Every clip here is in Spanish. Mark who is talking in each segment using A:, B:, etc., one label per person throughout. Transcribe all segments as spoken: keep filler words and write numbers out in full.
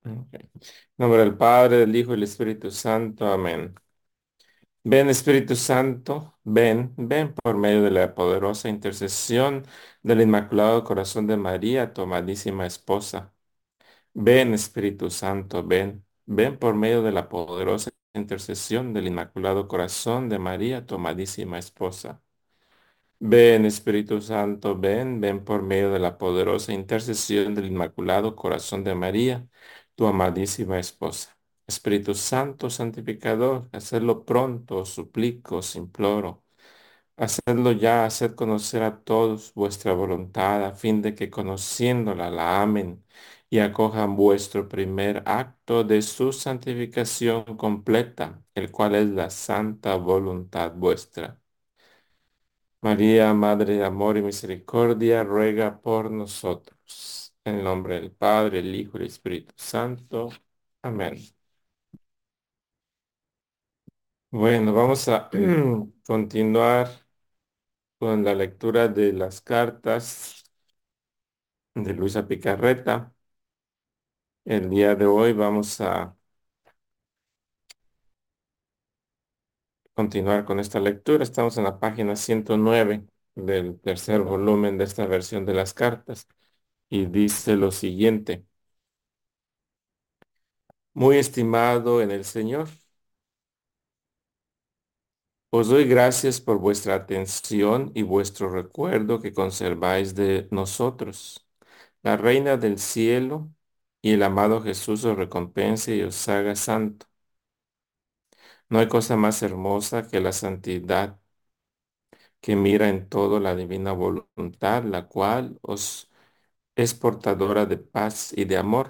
A: Ok. En nombre del Padre, del Hijo y del Espíritu Santo. Amén. Ven Espíritu Santo, ven, ven por medio de la poderosa intercesión del Inmaculado Corazón de María, tu amadísima esposa. Ven Espíritu Santo, ven, ven por medio de la poderosa intercesión del Inmaculado Corazón de María, tu amadísima esposa. Ven Espíritu Santo, ven, ven por medio de la poderosa intercesión del Inmaculado Corazón de María, tu amadísima esposa. Espíritu Santo santificador, hacedlo pronto, os suplico, os imploro. Hacedlo ya, haced conocer a todos vuestra voluntad, a fin de que conociéndola la amen y acojan vuestro primer acto de su santificación completa, el cual es la santa voluntad vuestra. María, Madre de Amor y Misericordia, ruega por nosotros. En el nombre del Padre, el Hijo y el Espíritu Santo. Amén. Bueno, vamos a continuar con la lectura de las cartas de Luisa Picarreta. El día de hoy vamos a continuar con esta lectura. Estamos en la página ciento nueve del tercer volumen de esta versión de las cartas y dice lo siguiente. Muy estimado en el Señor. Os doy gracias por vuestra atención y vuestro recuerdo que conserváis de nosotros. La Reina del Cielo y el amado Jesús os recompense y os haga santo. No hay cosa más hermosa que la santidad, que mira en todo la divina voluntad, la cual os es portadora de paz y de amor.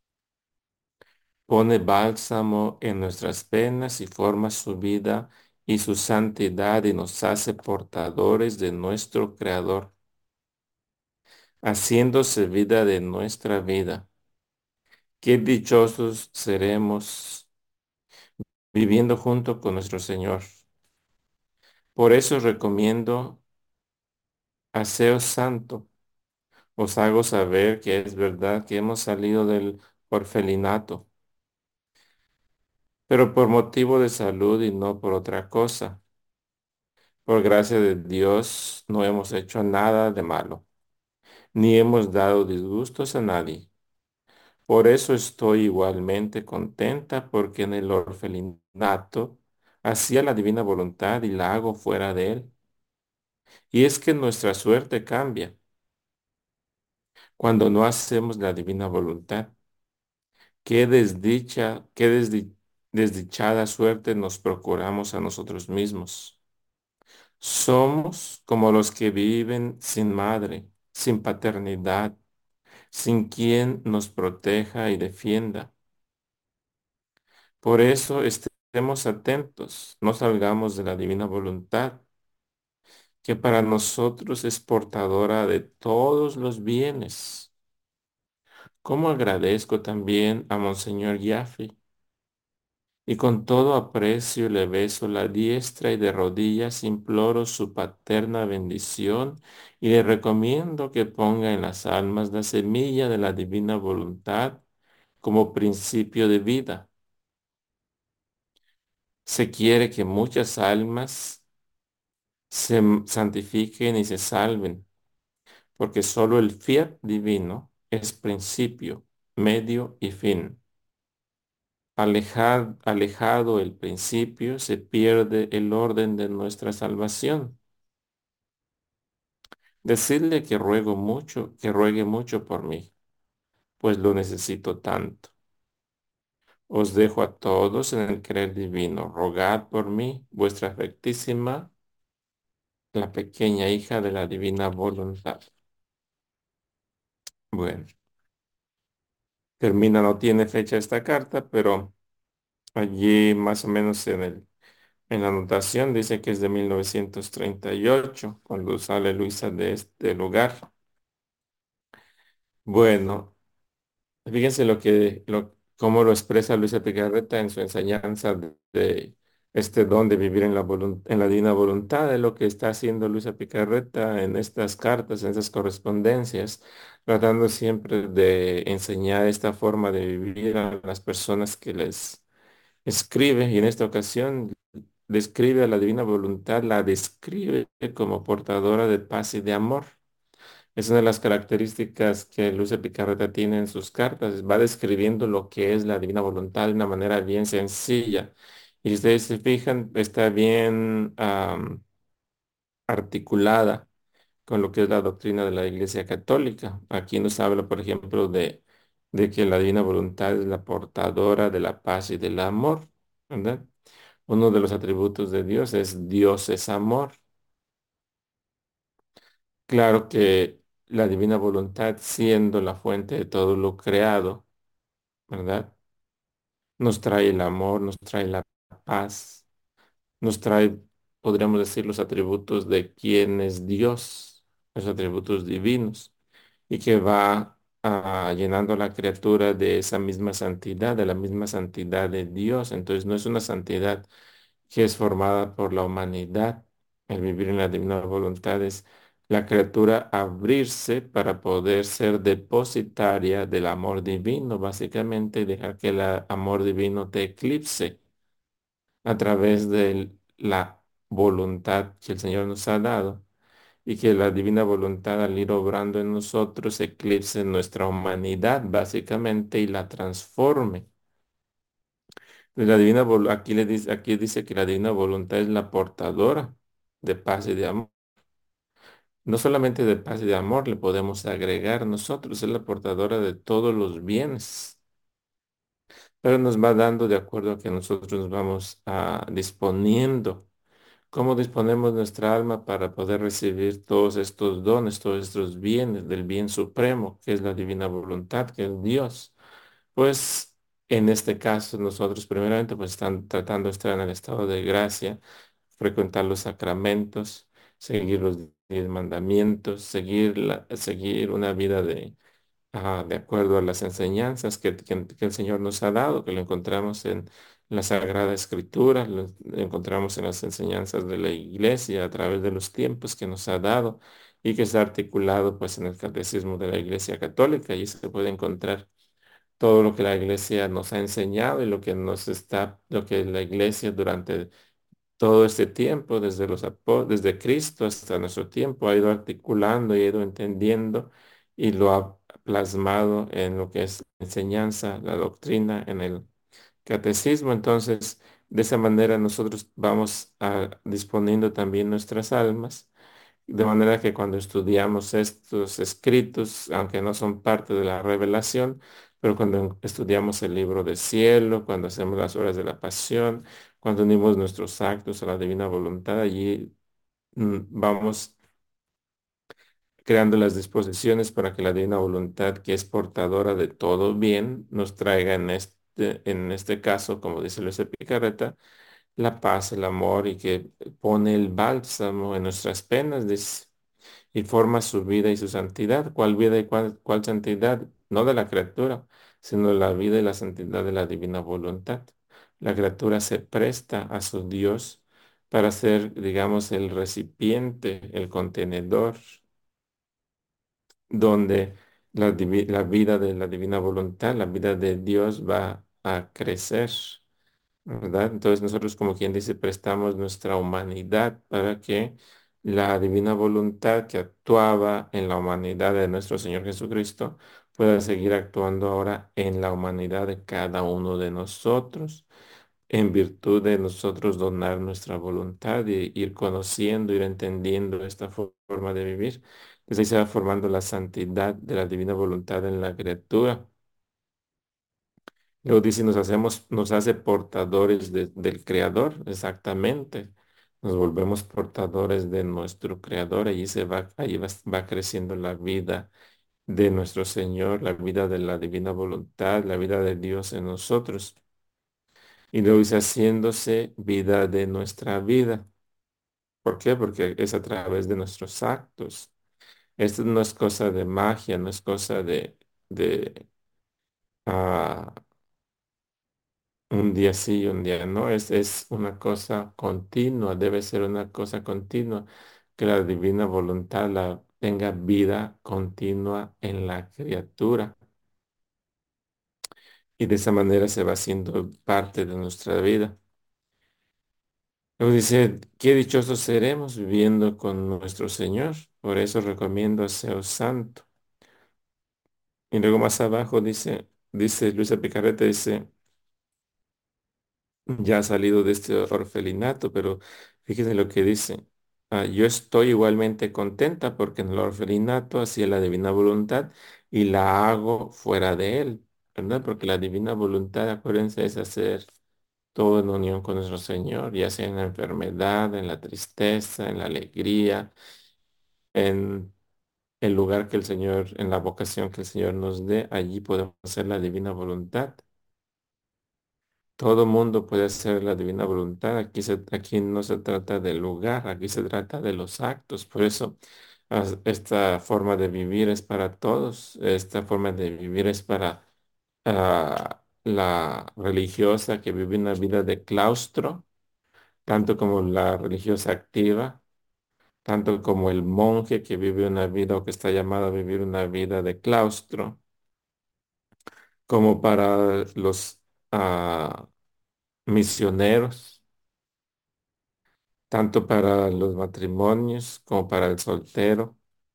A: Pone bálsamo en nuestras penas y forma su vida y su santidad y nos hace portadores de nuestro Creador, haciéndose vida de nuestra vida. Qué dichosos seremos viviendo junto con nuestro Señor. Por eso recomiendo aseo santo. Os hago saber que es verdad que hemos salido del orfelinato, pero por motivo de salud y no por otra cosa. Por gracia de Dios no hemos hecho nada de malo, ni hemos dado disgustos a nadie. Por eso estoy igualmente contenta porque en el orfelinato hacía la divina voluntad y la hago fuera de él. Y es que nuestra suerte cambia cuando no hacemos la divina voluntad. Qué desdicha, qué desdi- desdichada suerte nos procuramos a nosotros mismos. Somos como los que viven sin madre, sin paternidad, sin quien nos proteja y defienda. Por eso estemos atentos, no salgamos de la divina voluntad, que para nosotros es portadora de todos los bienes. Como agradezco también a Monseñor Yaffe, y con todo aprecio le beso la diestra y de rodillas imploro su paterna bendición y le recomiendo que ponga en las almas la semilla de la divina voluntad como principio de vida. Se quiere que muchas almas se m- santifiquen y se salven, porque solo el fiat divino es principio, medio y fin. Alejad- alejado el principio, se pierde el orden de nuestra salvación. Decidle que ruego mucho, que ruegue mucho por mí, pues lo necesito tanto. Os dejo a todos en el creer divino. Rogad por mí, vuestra afectísima, la pequeña hija de la divina voluntad. Bueno, termina, no tiene fecha esta carta, pero allí más o menos en el, en la anotación dice que es de mil novecientos treinta y ocho, cuando sale Luisa de este lugar. Bueno, fíjense lo que, lo, cómo lo expresa Luisa Picarreta en su enseñanza de, este don de vivir en la volun- en la divina voluntad, es lo que está haciendo Luisa Picarreta en estas cartas, en estas correspondencias, tratando siempre de enseñar esta forma de vivir a las personas que les escribe, y en esta ocasión describe a la divina voluntad, la describe como portadora de paz y de amor. Es una de las características que Luisa Picarreta tiene en sus cartas. Va describiendo lo que es la divina voluntad de una manera bien sencilla. Y si ustedes se fijan, está bien am, articulada con lo que es la doctrina de la Iglesia Católica. Aquí nos habla, por ejemplo, de, de que la divina voluntad es la portadora de la paz y del amor, ¿verdad? Uno de los atributos de Dios es Dios es amor. Claro que la divina voluntad, siendo la fuente de todo lo creado, ¿verdad? Nos trae el amor, nos trae la paz, nos trae, podríamos decir, los atributos de quién es Dios, los atributos divinos, y que va ah, llenando a la criatura de esa misma santidad, de la misma santidad de Dios. Entonces no es una santidad que es formada por la humanidad. El vivir en la divina voluntad es la criatura abrirse para poder ser depositaria del amor divino, básicamente dejar que el amor divino te eclipse a través de la voluntad que el Señor nos ha dado, y que la divina voluntad al ir obrando en nosotros eclipse nuestra humanidad básicamente y la transforme. La divina, vol- aquí, le dice, aquí dice que la divina voluntad es la portadora de paz y de amor. No solamente de paz y de amor, le podemos agregar nosotros, es la portadora de todos los bienes, pero nos va dando de acuerdo a que nosotros nos vamos a disponiendo. ¿Cómo disponemos nuestra alma para poder recibir todos estos dones, todos estos bienes del bien supremo, que es la divina voluntad, que es Dios? Pues en este caso nosotros primeramente pues están tratando de estar en el estado de gracia, frecuentar los sacramentos, seguir los diez mandamientos, seguir, la- seguir una vida de, ah, de acuerdo a las enseñanzas que, que- que el Señor nos ha dado, que lo encontramos en la Sagrada Escritura, lo encontramos en las enseñanzas de la Iglesia a través de los tiempos que nos ha dado, y que está articulado pues en el Catecismo de la Iglesia Católica, y se puede encontrar todo lo que la iglesia nos ha enseñado y lo que nos está, lo que la iglesia durante todo este tiempo, desde los apo- desde Cristo hasta nuestro tiempo, ha ido articulando y ha ido entendiendo, y lo ha plasmado en lo que es la enseñanza, la doctrina, en el catecismo. Entonces, de esa manera nosotros vamos a, disponiendo también nuestras almas, de manera que cuando estudiamos estos escritos, aunque no son parte de la revelación, pero cuando estudiamos el libro del cielo, cuando hacemos las horas de la pasión, cuando unimos nuestros actos a la divina voluntad, allí mm, vamos creando las disposiciones para que la divina voluntad, que es portadora de todo bien, nos traiga en este, en este caso, como dice Luis Picarreta, la paz, el amor, y que pone el bálsamo en nuestras penas, dice, y forma su vida y su santidad. ¿Cuál vida y cuál, cuál santidad? No de la criatura, sino la vida y la santidad de la divina voluntad. La criatura se presta a su Dios para ser, digamos, el recipiente, el contenedor, donde la, divi- la vida de la divina voluntad, la vida de Dios va a crecer, ¿verdad? Entonces nosotros, como quien dice, prestamos nuestra humanidad para que la divina voluntad que actuaba en la humanidad de nuestro Señor Jesucristo pueda seguir actuando ahora en la humanidad de cada uno de nosotros, en virtud de nosotros donar nuestra voluntad y ir conociendo, ir entendiendo esta fo- forma de vivir. Desde ahí se va formando la santidad de la divina voluntad en la criatura. Luego dice, nos hacemos, nos hace portadores de- del Creador, exactamente. Nos volvemos portadores de nuestro Creador. Allí se va, allí va, va creciendo la vida de nuestro Señor, la vida de la divina voluntad, la vida de Dios en nosotros. Y luego dice, haciéndose vida de nuestra vida. ¿Por qué? Porque es a través de nuestros actos. Esto no es cosa de magia, no es cosa de, de, ah, Un día sí y un día no. Es, es una cosa continua, debe ser una cosa continua, que la divina voluntad la, tenga vida continua en la criatura. Y de esa manera se va haciendo parte de nuestra vida. Luego dice, qué dichosos seremos viviendo con nuestro Señor. Por eso recomiendo a Seo Santo. Y luego más abajo dice, dice Luisa Picarreta, dice, ya ha salido de este orfelinato, pero fíjese lo que dice. "Ah, yo estoy igualmente contenta porque en el orfelinato hacía la divina voluntad y la hago fuera de él, ¿verdad? Porque la divina voluntad, acuérdense, es hacer todo en unión con nuestro Señor, ya sea en la enfermedad, en la tristeza, en la alegría, en el lugar que el Señor, en la vocación que el Señor nos dé, allí podemos hacer la divina voluntad. Todo mundo puede hacer la divina voluntad. Aquí, se, aquí no se trata del lugar, aquí se trata de los actos. Por eso as- esta forma de vivir es para todos. Esta forma de vivir es para ah, la religiosa que vive una vida de claustro, tanto como la religiosa activa, tanto como el monje que vive una vida o que está llamado a vivir una vida de claustro, como para los ah, misioneros, tanto para los matrimonios como para el soltero,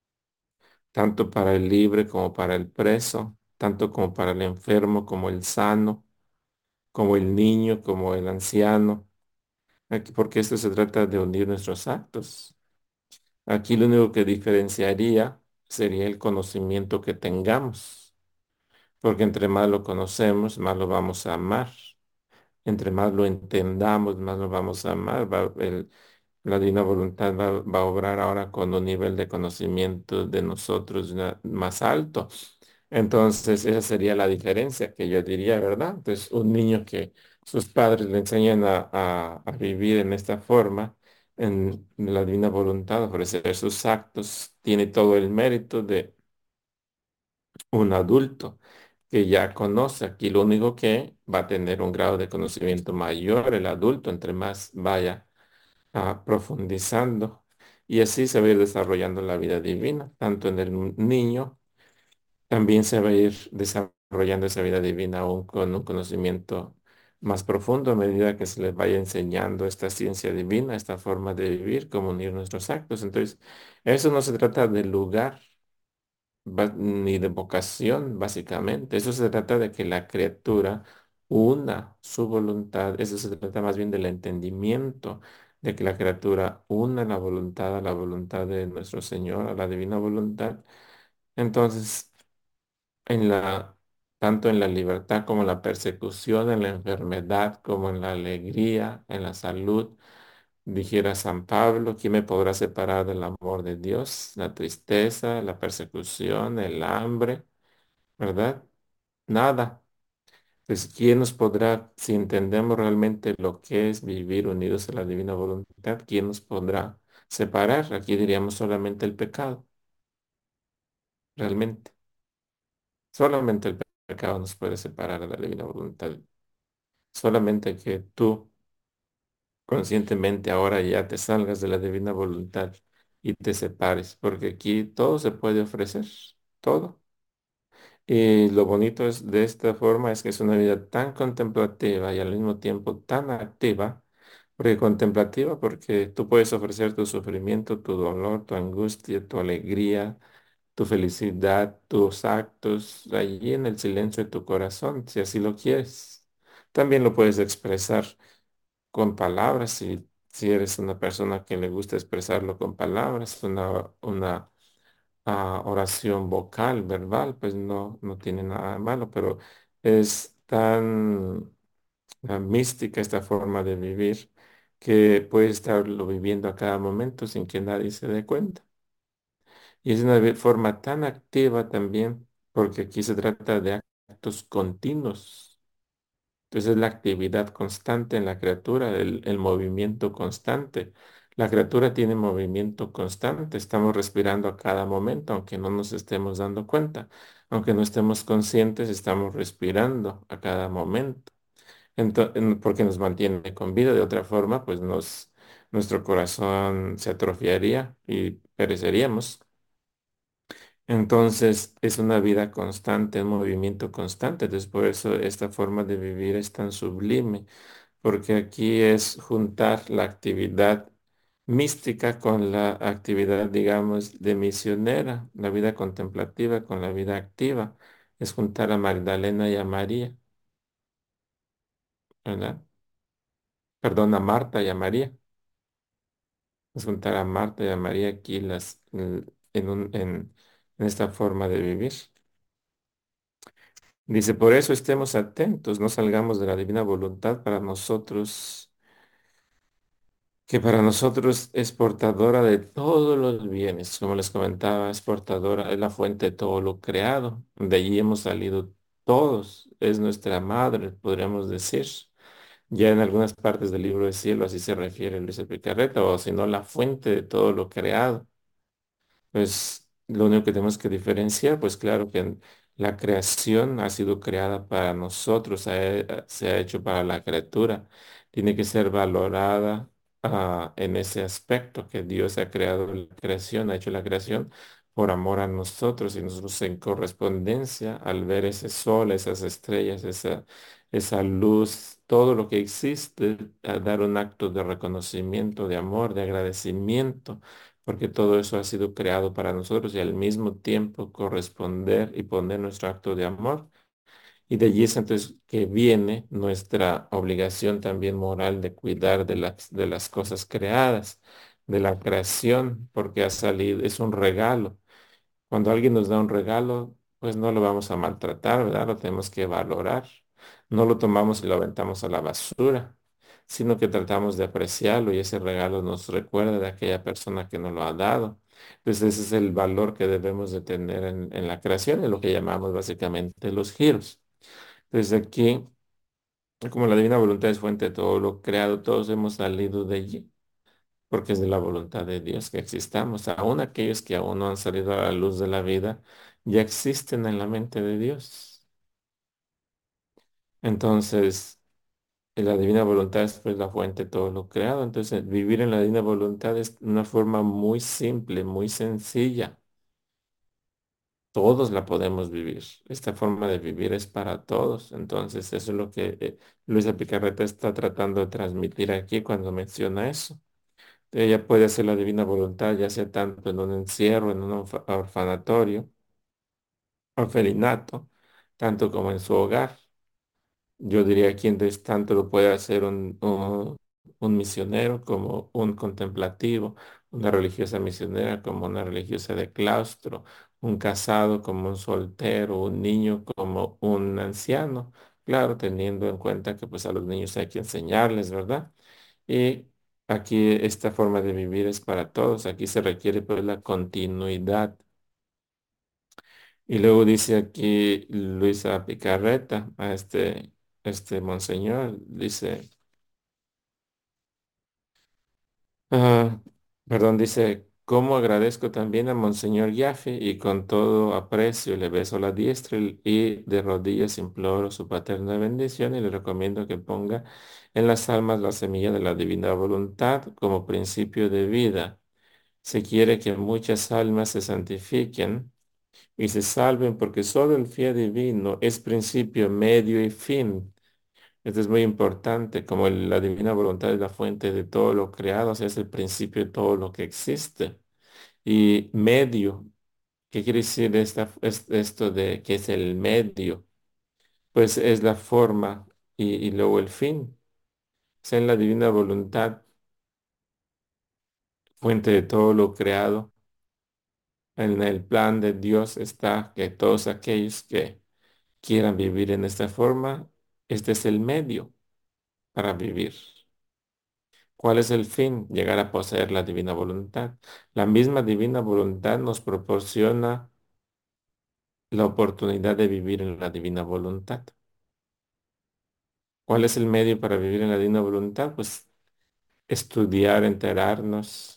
A: tanto para el libre como para el preso, tanto como para el enfermo como el sano, como el niño como el anciano. Aquí, porque esto se trata de unir nuestros actos. Aquí lo único que diferenciaría sería el conocimiento que tengamos, porque entre más lo conocemos, más lo vamos a amar. Entre más lo entendamos, más lo vamos a amar. Va- el- la divina voluntad va, va a obrar ahora con un nivel de conocimiento de nosotros una- más alto. Entonces, esa sería la diferencia que yo diría, ¿verdad? Entonces, un niño que sus padres le enseñan a, a- a vivir en esta forma, en la divina voluntad, ofrecer sus actos, tiene todo el mérito de un adulto que ya conoce. Aquí lo único que va a tener un grado de conocimiento mayor el adulto, entre más vaya ah, profundizando. Y así se va a ir desarrollando la vida divina, tanto en el niño, también se va a ir desarrollando esa vida divina aún con un conocimiento más profundo a medida que se les vaya enseñando esta ciencia divina, esta forma de vivir, cómo unir nuestros actos. Entonces, eso no se trata del lugar ba- ni de vocación, básicamente. Eso se trata de que la criatura una su voluntad. Eso se trata más bien del entendimiento, de que la criatura una la voluntad a la voluntad de nuestro Señor, a la divina voluntad. Entonces, en la, tanto en la libertad como en la persecución, en la enfermedad como en la alegría, en la salud, dijera San Pablo, ¿quién me podrá separar del amor de Dios? La tristeza, la persecución, el hambre, ¿verdad? Nada. Pues, ¿quién nos podrá, si entendemos realmente lo que es vivir unidos a la divina voluntad, quién nos podrá separar? Aquí diríamos solamente el pecado, realmente. Solamente el pe- pecado nos puede separar de la divina voluntad. Solamente que tú conscientemente ahora ya te salgas de la divina voluntad y te separes, porque aquí todo se puede ofrecer, todo. Y lo bonito es de esta forma es que es una vida tan contemplativa y al mismo tiempo tan activa, porque contemplativa porque tú puedes ofrecer tu sufrimiento, tu dolor, tu angustia, tu alegría, tu felicidad, tus actos allí en el silencio de tu corazón, si así lo quieres. También lo puedes expresar con palabras, si, si eres una persona que le gusta expresarlo con palabras, una, una ah, oración vocal, verbal, pues no, no tiene nada de malo, pero es tan ah, mística esta forma de vivir que puedes estarlo viviendo a cada momento sin que nadie se dé cuenta. Y es una vi- forma tan activa también, porque aquí se trata de actos continuos. Entonces es la actividad constante en la criatura, el, el movimiento constante. La criatura tiene movimiento constante, estamos respirando a cada momento, aunque no nos estemos dando cuenta, aunque no estemos conscientes, estamos respirando a cada momento. ento- en- porque nos mantiene con vida. De otra forma, pues nos, nuestro corazón se atrofiaría y pereceríamos. Entonces es una vida constante, un movimiento constante. Entonces por eso esta forma de vivir es tan sublime, porque aquí es juntar la actividad mística con la actividad, digamos, de misionera, la vida contemplativa con la vida activa. Es juntar a Magdalena y a María, ¿verdad? Perdón, a Marta y a María. Es juntar a Marta y a María aquí las, en, en un- en en esta forma de vivir. Dice, por eso estemos atentos, no salgamos de la divina voluntad para nosotros, que para nosotros es portadora de todos los bienes. Como les comentaba, es portadora, es la fuente de todo lo creado. De allí hemos salido todos, es nuestra madre, podríamos decir. Ya en algunas partes del libro del cielo así se refiere Luis Picarreta, o si no, la fuente de todo lo creado. Pues lo único que tenemos que diferenciar, pues claro que la creación ha sido creada para nosotros, ha- eh, se ha hecho para la criatura. Tiene que ser valorada ah, en ese aspecto que Dios ha creado la creación, ha hecho la creación por amor a nosotros y nosotros en correspondencia al ver ese sol, esas estrellas, esa, esa luz, todo lo que existe, a dar un acto de reconocimiento, de amor, de agradecimiento porque todo eso ha sido creado para nosotros y al mismo tiempo corresponder y poner nuestro acto de amor. Y de allí es entonces que viene nuestra obligación también moral de cuidar de las, de las cosas creadas, de la creación, porque ha salido, es un regalo. Cuando alguien nos da un regalo, pues no lo vamos a maltratar, ¿verdad? Lo tenemos que valorar. No lo tomamos y lo aventamos a la basura, sino que tratamos de apreciarlo y ese regalo nos recuerda de aquella persona que nos lo ha dado. Entonces ese es el valor que debemos de tener en, en la creación, en lo que llamamos básicamente los giros. Desde aquí, como la divina voluntad es fuente de todo lo creado, todos hemos salido de allí porque es de la voluntad de Dios que existamos. Aún aquellos que aún no han salido a la luz de la vida, ya existen en la mente de Dios. Entonces, la divina voluntad es pues la fuente de todo lo creado. Entonces, vivir en la divina voluntad es una forma muy simple, muy sencilla. Todos la podemos vivir. Esta forma de vivir es para todos. Entonces, eso es lo que eh, Luisa Picarreta está tratando de transmitir aquí cuando menciona eso. Ella puede hacer la divina voluntad, ya sea tanto en un encierro, en un orfa- orfanatorio, orfelinato, tanto como en su hogar. Yo diría que entonces tanto lo puede hacer un, un, un misionero como un contemplativo, una religiosa misionera como una religiosa de claustro, un casado como un soltero, un niño como un anciano. Claro, teniendo en cuenta que pues a los niños hay que enseñarles, ¿verdad? Y aquí esta forma de vivir es para todos. Aquí se requiere pues la continuidad. Y luego dice aquí Luisa Picarreta, a este, este monseñor, dice, ah, perdón, dice, ¿cómo agradezco también a Monseñor Yaffe y con todo aprecio le beso la diestra y y de rodillas imploro su paterna bendición y le recomiendo que ponga en las almas la semilla de la divina voluntad como principio de vida. Se quiere que muchas almas se santifiquen y se salven porque solo el fiat divino es principio, medio y fin. Esto es muy importante, como el- la divina voluntad es la fuente de todo lo creado, o sea, es el principio de todo lo que existe. Y medio, ¿qué quiere decir esta, es- esto de que es el medio? Pues es la forma y, y luego el fin. O sea, en la divina voluntad, fuente de todo lo creado. En el plan de Dios está que todos aquellos que quieran vivir en esta forma, este es el medio para vivir. ¿Cuál es el fin? Llegar a poseer la divina voluntad. La misma divina voluntad nos proporciona la oportunidad de vivir en la divina voluntad. ¿Cuál es el medio para vivir en la divina voluntad? Pues estudiar, enterarnos,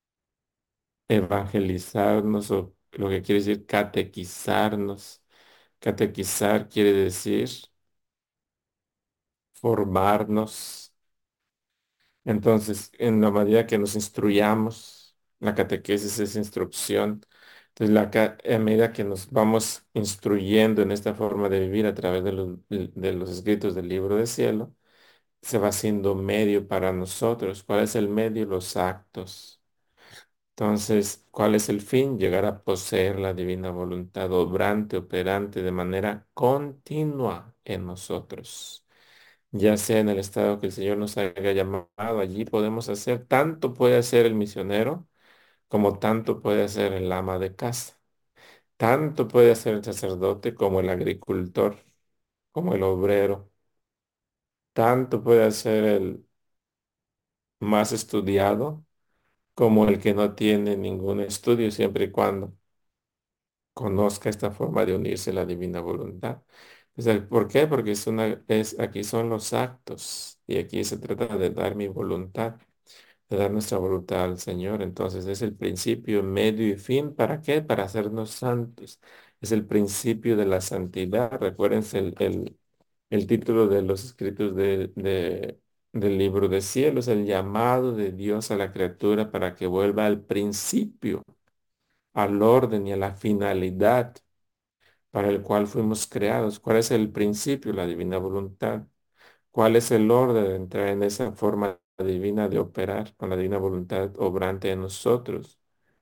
A: evangelizarnos o lo que quiere decir catequizarnos. Catequizar quiere decir formarnos. Entonces, en la medida que nos instruyamos, la catequesis es instrucción. Entonces, la, ca- a medida que nos vamos instruyendo en esta forma de vivir a través de los, de los escritos del libro del cielo, se va haciendo medio para nosotros. ¿Cuál es el medio? Los actos. Entonces, ¿cuál es el fin? Llegar a poseer la divina voluntad obrante, operante de manera continua en nosotros. Ya sea en el estado que el Señor nos haya llamado, allí podemos hacer, tanto puede hacer el misionero como tanto puede hacer el ama de casa. Tanto puede hacer el sacerdote como el agricultor, como el obrero. Tanto puede hacer el más estudiado como el que no tiene ningún estudio, siempre y cuando conozca esta forma de unirse a la divina voluntad. O sea, ¿por qué? Porque es una, es, aquí son los actos y aquí se trata de dar mi voluntad, de dar nuestra voluntad al Señor. Entonces es el principio, medio y fin. ¿Para qué? Para hacernos santos. Es el principio de la santidad. Recuérdense el, el, el título de los escritos de, de- del libro de cielos, el llamado de Dios a la criatura para que vuelva al principio, al orden y a la finalidad para el cual fuimos creados. ¿Cuál es el principio? La divina voluntad. ¿Cuál es el orden de entrar en esa forma divina de operar con la divina voluntad obrante en nosotros?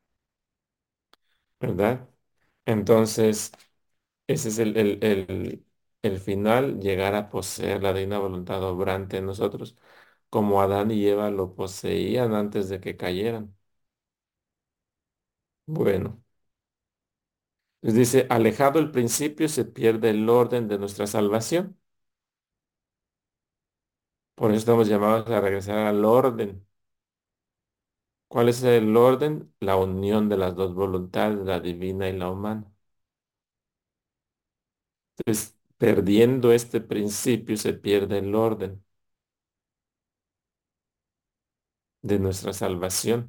A: ¿Verdad? Entonces, ese es el, el, el, el final, llegar a poseer la divina voluntad obrante en nosotros, como Adán y Eva lo poseían antes de que cayeran. Bueno, les dice, alejado el principio, se pierde el orden de nuestra salvación. Por eso estamos llamados a regresar al orden. ¿Cuál es el orden? La unión de las dos voluntades, la divina y la humana. Entonces, perdiendo este principio, se pierde el orden de nuestra salvación.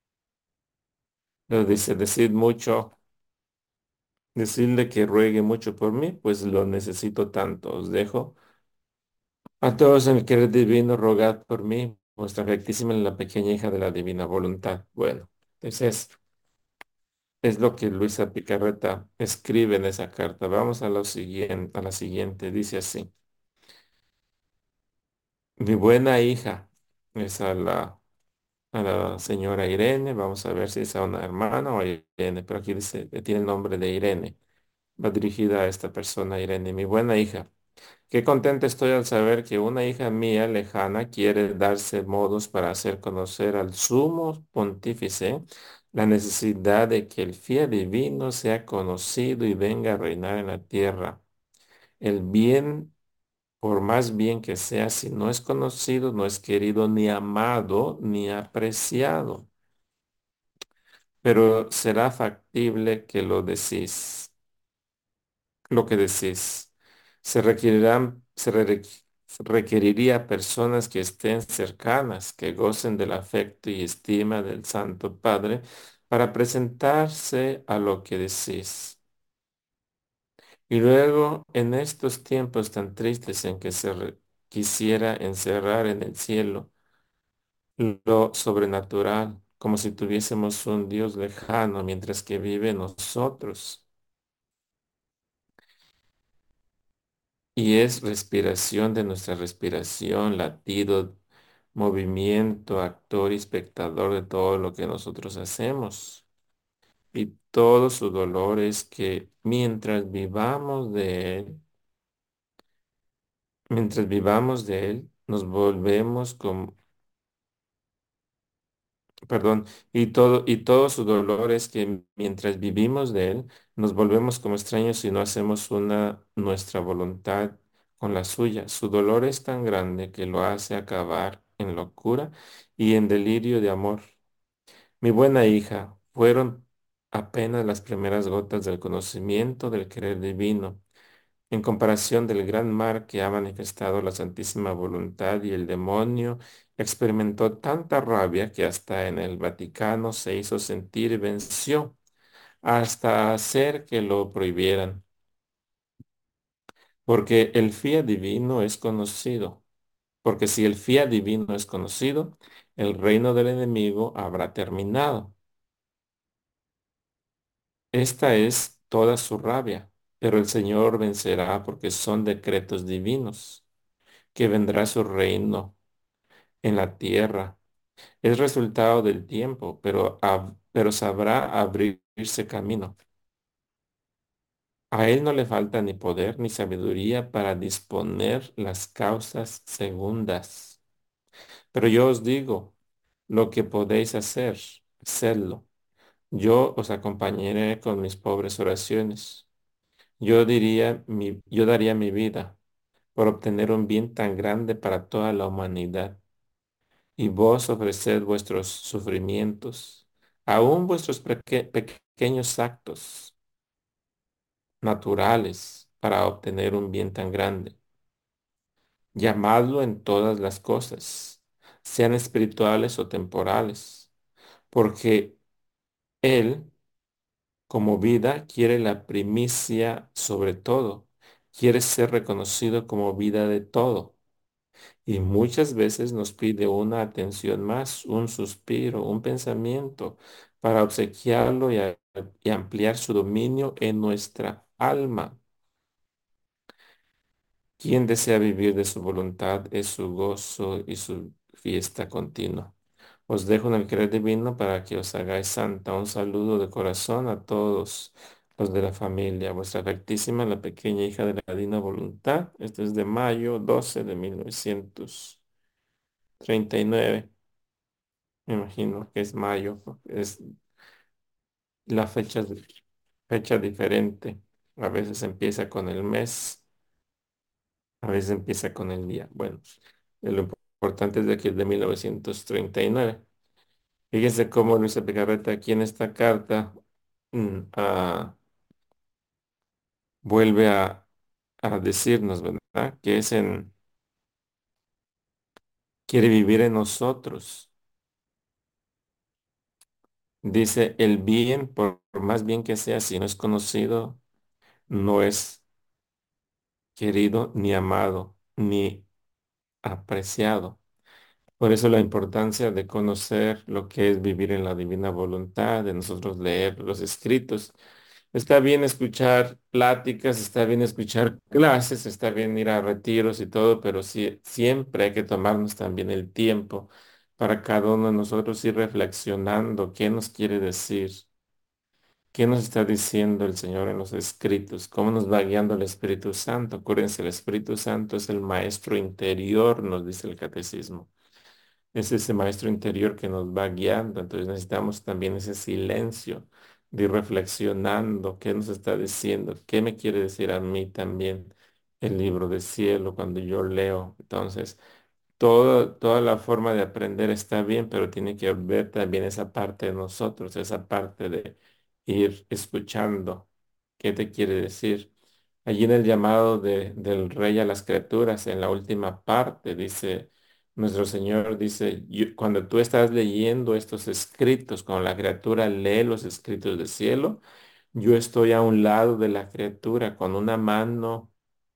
A: Nos dice, decid mucho, decirle que ruegue mucho por mí, pues lo necesito tanto. Os dejo a todos en el querer divino, rogad por mí, vuestra rectísima y la pequeña hija de la divina voluntad. Bueno, entonces es lo que Luisa Picarreta escribe en esa carta. Vamos a lo siguiente, a la siguiente. Dice así. Mi buena hija, es a la, a la señora Irene. Vamos a ver si es a una hermana o a Irene, pero aquí dice, tiene el nombre de Irene. Va dirigida a esta persona, Irene. Mi buena hija, qué contenta estoy al saber que una hija mía lejana quiere darse modos para hacer conocer al sumo pontífice la necesidad de que el fiel divino sea conocido y venga a reinar en la tierra. El bien, por más bien que sea, si no es conocido, no es querido, ni amado, ni apreciado. Pero será factible que lo decís, lo que decís. Se requerirán, se re- requeriría personas que estén cercanas, que gocen del afecto y estima del Santo Padre, para presentarse a lo que decís. Y luego, en estos tiempos tan tristes en que se re- quisiera encerrar en el cielo lo sobrenatural, como si tuviésemos un Dios lejano mientras que vive en nosotros, y es respiración de nuestra respiración, latido, movimiento, actor y espectador de todo lo que nosotros hacemos. Y todo su dolor es que mientras vivamos de Él, mientras vivamos de Él, nos volvemos como, perdón, y todo, y todo su dolor es que mientras vivimos de Él, nos volvemos como extraños si no hacemos una nuestra voluntad con la suya. Su dolor es tan grande que lo hace acabar en locura y en delirio de amor. Mi buena hija, fueron apenas las primeras gotas del conocimiento del querer divino en comparación del gran mar que ha manifestado la Santísima Voluntad, y el demonio experimentó tanta rabia que hasta en el Vaticano se hizo sentir y venció, hasta hacer que lo prohibieran, porque el fiat divino es conocido. Porque si el fiat divino es conocido, el reino del enemigo habrá terminado. Esta es toda su rabia, pero el Señor vencerá porque son decretos divinos, que vendrá su reino en la tierra. Es resultado del tiempo, pero, ab- pero sabrá abrirse camino. A él no le falta ni poder ni sabiduría para disponer las causas segundas. Pero yo os digo, lo que podéis hacer, hacedlo. Yo os acompañaré con mis pobres oraciones. Yo diría mi, yo daría mi vida por obtener un bien tan grande para toda la humanidad. Y vos ofreced vuestros sufrimientos, aún vuestros peque- pequeños actos naturales para obtener un bien tan grande. Llamadlo en todas las cosas, sean espirituales o temporales, porque Él, como vida, quiere la primicia sobre todo, quiere ser reconocido como vida de todo. Y muchas veces nos pide una atención más, un suspiro, un pensamiento, para obsequiarlo y, a- y ampliar su dominio en nuestra alma. Quien desea vivir de su voluntad es su gozo y su fiesta continua. Os dejo en el querer divino para que os hagáis santa. Un saludo de corazón a todos los de la familia. Vuestra afectísima, la pequeña hija de la divina voluntad. Este es de mayo doce de mil novecientos treinta y nueve. Me imagino que es mayo, porque es la fecha, de- fecha diferente. A veces empieza con el mes, a veces empieza con el día. Bueno, eh, lo importante es de que es de mil novecientos treinta y nueve. Fíjense cómo Luisa Picarreta aquí en esta carta mm, ah, vuelve a, a decirnos, ¿verdad? Que es en, quiere vivir en nosotros. Dice, el bien, por por más bien que sea, si no es conocido, no es querido, ni amado, ni apreciado. Por eso la importancia de conocer lo que es vivir en la divina voluntad, de nosotros leer los escritos. Está bien escuchar pláticas, está bien escuchar clases, está bien ir a retiros y todo, pero sí, siempre hay que tomarnos también el tiempo para cada uno de nosotros ir reflexionando qué nos quiere decir. ¿Qué nos está diciendo el Señor en los escritos? ¿Cómo nos va guiando el Espíritu Santo? Acuérdense, el Espíritu Santo es el maestro interior, nos dice el catecismo. Es ese maestro interior que nos va guiando. Entonces necesitamos también ese silencio de ir reflexionando qué nos está diciendo, qué me quiere decir a mí también el libro del cielo cuando yo leo. Entonces, todo, toda la forma de aprender está bien, pero tiene que ver también esa parte de nosotros, esa parte de ir escuchando qué te quiere decir. Allí en el llamado de- del rey a las criaturas, en la última parte, dice, nuestro Señor dice, "Yo- cuando tú estás leyendo estos escritos, cuando la criatura lee los escritos del cielo, yo estoy a un lado de la criatura con una mano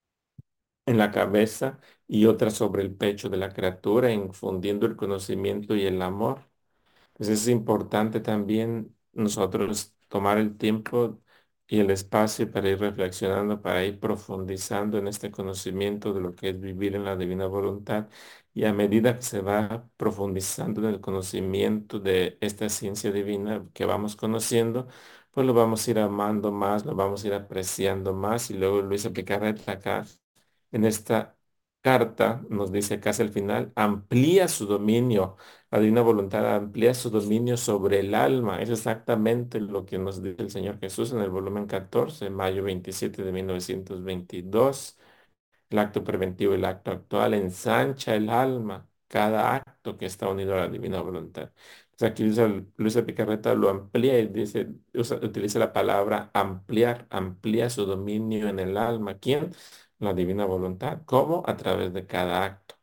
A: en la cabeza y otra sobre el pecho de la criatura, infundiendo el conocimiento y el amor. Pues es importante también nosotros tomar el tiempo y el espacio para ir reflexionando, para ir profundizando en este conocimiento de lo que es vivir en la divina voluntad. Y a medida que se va profundizando en el conocimiento de esta ciencia divina que vamos conociendo, pues lo vamos a ir amando más, lo vamos a ir apreciando más. Y luego Luisa Picarreta acá en esta carta nos dice casi al final, amplía su dominio. La divina voluntad amplía su dominio sobre el alma. Es exactamente lo que nos dice el Señor Jesús en el volumen catorce, mayo veintisiete de mil novecientos veintidós. El acto preventivo y el acto actual ensancha el alma, cada acto que está unido a la divina voluntad. Entonces aquí Luisa, Luisa Picarreta lo amplía y dice, usa- utiliza la palabra ampliar, amplía su dominio en el alma. ¿Quién? La divina voluntad. ¿Cómo? A través de cada acto.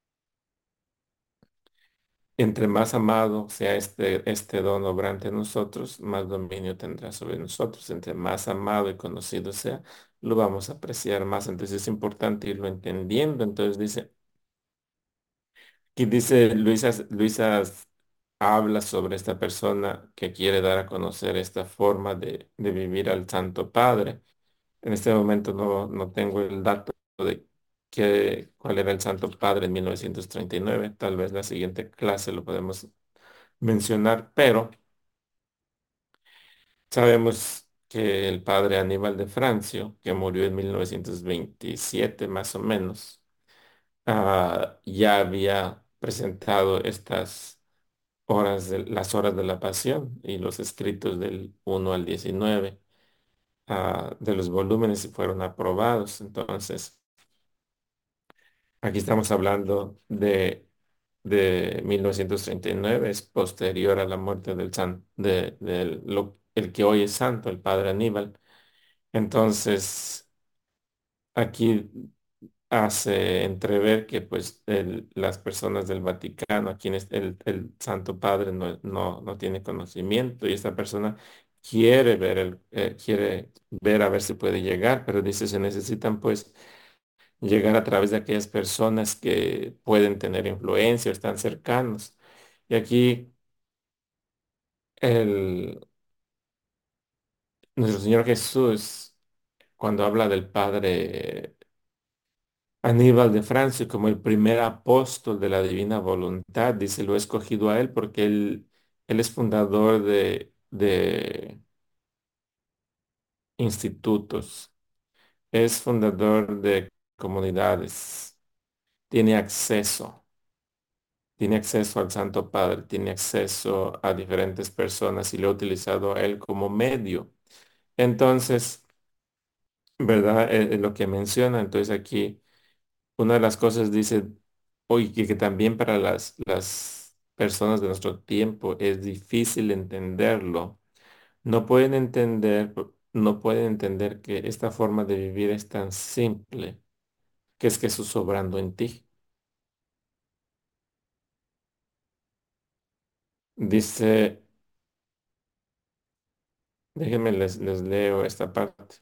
A: Entre más amado sea este, este don obrante en nosotros, más dominio tendrá sobre nosotros. Entre más amado y conocido sea, lo vamos a apreciar más. Entonces es importante irlo entendiendo. Entonces dice, Y dice Luisa, Luisa habla sobre esta persona que quiere dar a conocer esta forma de, de vivir al Santo Padre. En este momento no, no tengo el dato de qué, cuál era el Santo Padre en mil novecientos treinta y nueve. Tal vez la siguiente clase lo podemos mencionar, pero sabemos que el padre Aníbal de Francio, que murió en mil novecientos veintisiete más o menos, ah, ya había presentado estas horas de, las horas de la pasión y los escritos del uno al diecinueve ah, de los volúmenes fueron aprobados. Entonces, aquí estamos hablando de, de mil novecientos treinta y nueve, es posterior a la muerte del san, de, del lo- el que hoy es santo, el padre Aníbal. Entonces, aquí hace entrever que pues el- las personas del Vaticano, a quienes el, el Santo Padre no, no, no tiene conocimiento y esta persona quiere ver, el, eh, quiere ver a ver si puede llegar, pero dice se necesitan pues llegar a través de aquellas personas que pueden tener influencia o están cercanos. Y aquí el, nuestro Señor Jesús, cuando habla del Padre Aníbal de Francia como el primer apóstol de la divina voluntad, dice, lo he escogido a él porque él, él es fundador de, de institutos, es fundador de comunidades, tiene acceso, tiene acceso al Santo Padre, tiene acceso a diferentes personas y lo ha utilizado a él como medio. Entonces, ¿verdad? Eh, eh, lo que menciona, entonces aquí una de las cosas dice, oye, que, que también para las, las personas de nuestro tiempo es difícil entenderlo. No pueden entender, no pueden entender que esta forma de vivir es tan simple, que es Jesús obrando en ti. Dice, déjenme les, les leo esta parte.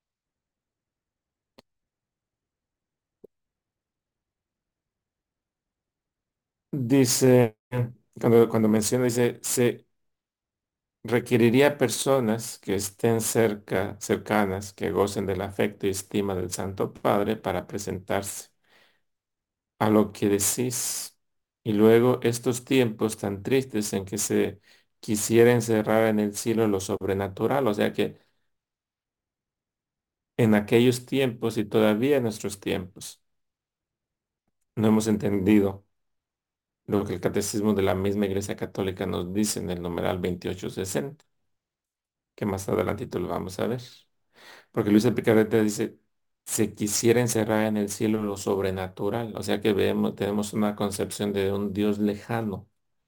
A: Dice, cuando, cuando menciona, dice, se requeriría personas que estén cerca, cercanas, que gocen del afecto y estima del Santo Padre para presentarse a lo que decís. Y luego estos tiempos tan tristes en que se quisiera encerrar en el cielo lo sobrenatural, o sea que en aquellos tiempos y todavía en nuestros tiempos no hemos entendido lo que el catecismo de la misma Iglesia Católica nos dice en el numeral veintiocho sesenta, que más adelantito lo vamos a ver. Porque Luisa Picarreta dice, se quisiera encerrar en el cielo lo sobrenatural, o sea que vemos, tenemos una concepción de un Dios lejano,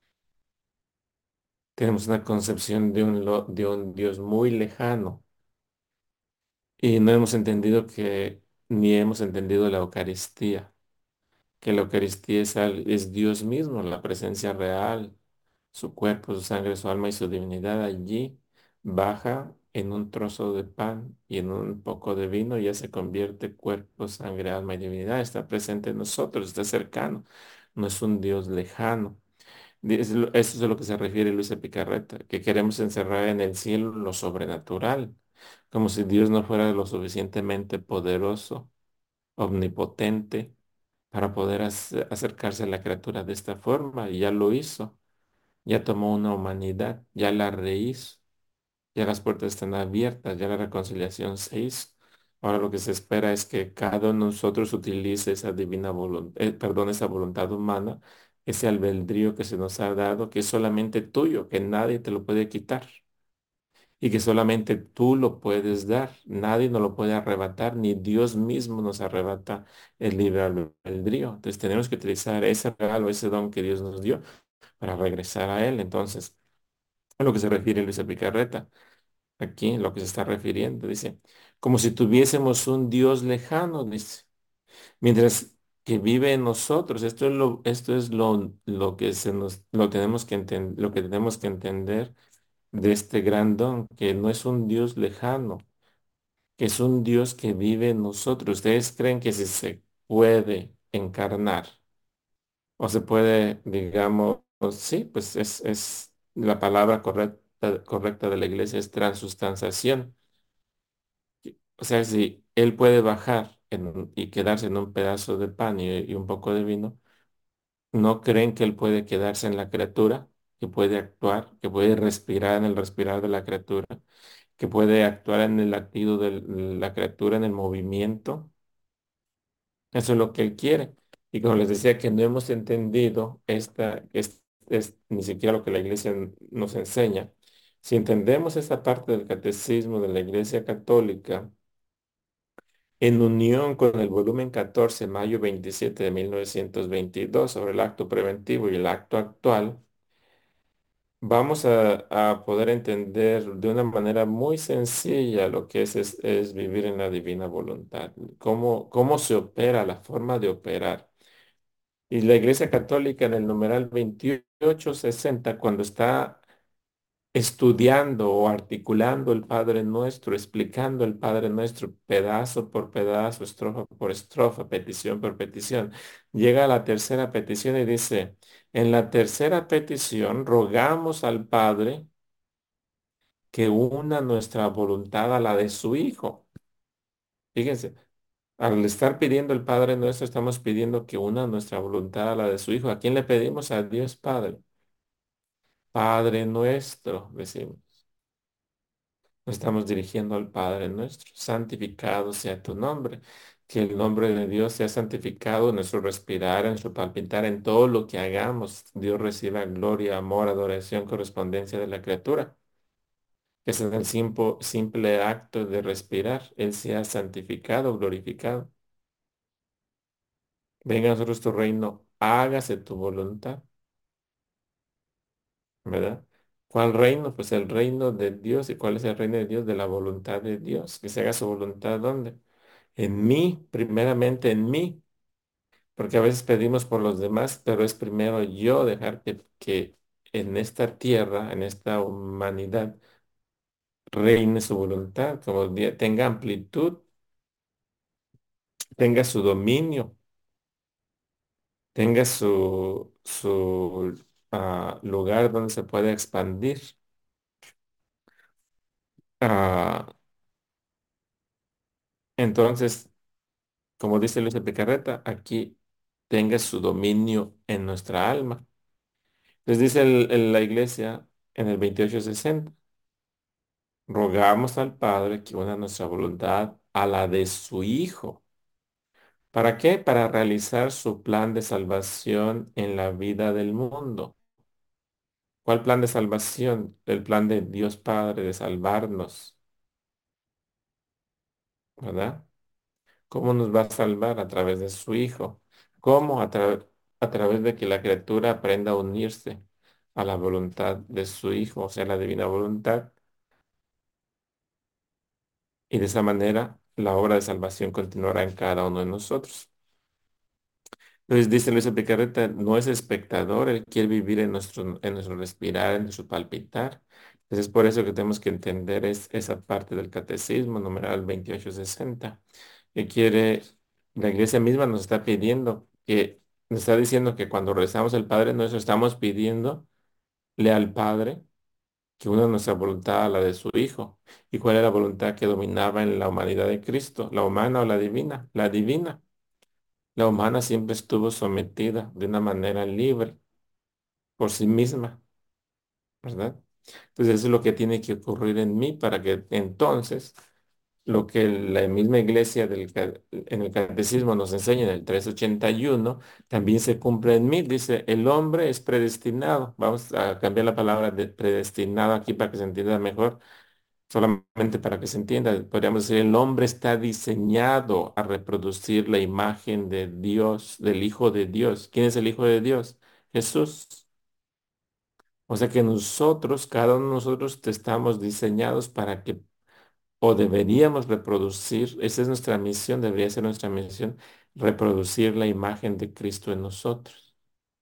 A: tenemos una concepción de un, lo- de un Dios muy lejano y no hemos entendido que, ni hemos entendido la Eucaristía, que la Eucaristía es, al- es Dios mismo, la presencia real, su cuerpo, su sangre, su alma y su divinidad allí baja en un trozo de pan y en un poco de vino, ya se convierte cuerpo, sangre, alma y divinidad. Está presente en nosotros, está cercano. No es un Dios lejano. Di- es lo- Eso es a lo que se refiere Luisa Picarreta, que queremos encerrar en el cielo lo sobrenatural, como si Dios no fuera lo suficientemente poderoso, omnipotente, para poder ace- acercarse a la criatura de esta forma, y ya lo hizo. Ya tomó una humanidad, ya la rehizo, ya las puertas están abiertas, ya la reconciliación se hizo. Ahora lo que se espera es que cada uno de nosotros utilice esa divina voluntad, perdón, esa voluntad humana, ese albedrío que se nos ha dado, que es solamente tuyo, que nadie te lo puede quitar y que solamente tú lo puedes dar. Nadie nos lo puede arrebatar, ni Dios mismo nos arrebata el libre albedrío. Entonces tenemos que utilizar ese regalo, ese don que Dios nos dio para regresar a Él. Entonces, a lo que se refiere Luisa Picarreta, aquí lo que se está refiriendo, dice, como si tuviésemos un Dios lejano, dice, mientras que vive en nosotros. Esto es lo, esto es lo, lo que se nos, lo tenemos que enten- lo que tenemos que entender de este gran don, que no es un Dios lejano, que es un Dios que vive en nosotros. ¿Ustedes creen que si se puede encarnar, O se puede, digamos, sí, pues es, es la palabra correcta, correcta de la iglesia es transustanciación. O sea, si él puede bajar en- y quedarse en un pedazo de pan y, y un poco de vino, ¿no creen que él puede quedarse en la criatura, que puede actuar, que puede respirar en el respirar de la criatura, que puede actuar en el latido de la criatura, en el movimiento? Eso es lo que él quiere. Y como les decía, que no hemos entendido esta, es, es ni siquiera lo que la iglesia nos enseña. Si entendemos esta parte del catecismo de la iglesia católica, en unión con el volumen catorce, mayo veintisiete de mil novecientos veintidós, sobre el acto preventivo y el acto actual, vamos a, a poder entender de una manera muy sencilla lo que es, es, es vivir en la divina voluntad, cómo, cómo se opera, la forma de operar. Y la Iglesia Católica en el numeral veintiocho sesenta, cuando está estudiando o articulando el Padre Nuestro, explicando el Padre Nuestro pedazo por pedazo, estrofa por estrofa, petición por petición, llega a la tercera petición y dice, en la tercera petición rogamos al Padre que una nuestra voluntad a la de su Hijo. Fíjense, al estar pidiendo el Padre Nuestro, estamos pidiendo que una nuestra voluntad a la de su Hijo. ¿A quién le pedimos? A Dios Padre. Padre nuestro, decimos. Nos estamos dirigiendo al Padre nuestro. Santificado sea tu nombre. Que el nombre de Dios sea santificado en nuestro respirar, en su palpitar, en todo lo que hagamos. Dios reciba gloria, amor, adoración, correspondencia de la criatura. Ese es el simple, simple acto de respirar. Él sea santificado, glorificado. Venga a nosotros tu reino, hágase tu voluntad, ¿verdad? ¿Cuál reino? Pues el reino de Dios. ¿Y cuál es el reino de Dios? De la voluntad de Dios. Que se haga su voluntad, ¿dónde? En mí, primeramente en mí. Porque a veces pedimos por los demás, pero es primero yo dejar que, que en esta tierra, en esta humanidad, reine su voluntad, como di- tenga amplitud, tenga su dominio, tenga su, su ah, lugar donde se puede expandir. Ah, entonces, como dice Luis de Picarreta, aquí tenga su dominio en nuestra alma. Les dice el- el- la iglesia en el veintiocho sesenta, rogamos al Padre que una nuestra voluntad a la de su Hijo. ¿Para qué? Para realizar su plan de salvación en la vida del mundo. ¿Cuál plan de salvación? El plan de Dios Padre de salvarnos, ¿verdad? ¿Cómo nos va a salvar? A través de su Hijo. ¿Cómo? A, tra- a través de que la criatura aprenda a unirse a la voluntad de su Hijo, o sea, la divina voluntad. Y de esa manera la obra de salvación continuará en cada uno de nosotros. Entonces dice Luis Picarreta, no es espectador, él quiere vivir en nuestro, en nuestro respirar, en nuestro palpitar. Entonces es por eso que tenemos que entender es, esa parte del catecismo, numeral veintiocho sesenta, que quiere, la iglesia misma nos está pidiendo, que nos está diciendo que cuando rezamos el Padre Nuestro estamos pidiéndole al Padre que una nuestra voluntad a la de su Hijo. ¿Y cuál era la voluntad que dominaba en la humanidad de Cristo? ¿La humana o la divina? La divina. La humana siempre estuvo sometida de una manera libre por sí misma, ¿verdad? Entonces eso es lo que tiene que ocurrir en mí para que entonces lo que la misma iglesia del, ca- en el catecismo nos enseña en el trescientos ochenta y uno también se cumple en mí. Dice, el hombre es predestinado. Vamos a cambiar la palabra de predestinado aquí para que se entienda mejor. Solamente para que se entienda, podríamos decir, el hombre está diseñado a reproducir la imagen de Dios, del Hijo de Dios. ¿Quién es el Hijo de Dios? Jesús. O sea que nosotros, cada uno de nosotros, estamos diseñados para que, o deberíamos reproducir, esa es nuestra misión, debería ser nuestra misión, reproducir la imagen de Cristo en nosotros.